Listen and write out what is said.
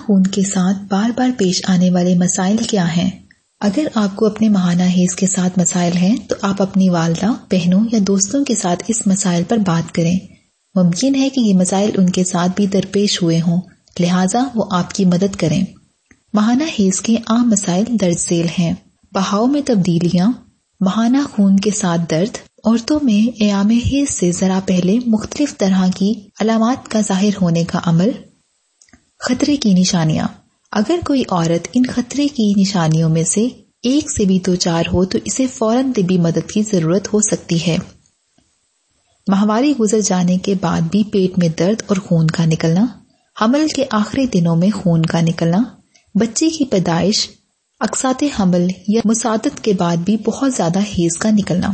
खून के साथ बार बार पेश आने वाले मसाइल क्या हैं? अगर आपको अपने माहाना हैज़ के साथ मसाइल हैं तो आप अपनी वालदा, बहनों या दोस्तों के साथ इस मसाइल पर बात करें। मुमकिन है कि ये मसाइल उनके साथ भी दरपेश हुए हों, लिहाजा वो आपकी मदद करें। माहाना हैज़ के आम मसाइल दर्ज झेल हैं। बहाव में तब्दीलियां, माहाना खून के साथ दर्द, औरतों में एयामे हैज़ से जरा पहले मुख्तलिफ तरह की अलामात का जाहिर होने का अमल। खतरे की निशानियां, अगर कोई औरत इन खतरे की निशानियों में से एक से भी 2-4 हो तो इसे फौरन तिब्बी मदद की जरूरत हो सकती है। माहवारी गुजर जाने के बाद भी पेट में दर्द और खून का निकलना, हमल के आखिरी दिनों में खून का निकलना, बच्चे की पैदाइश, अक्साते हमल या मुसादत के बाद भी बहुत ज्यादा हैज़ का निकलना।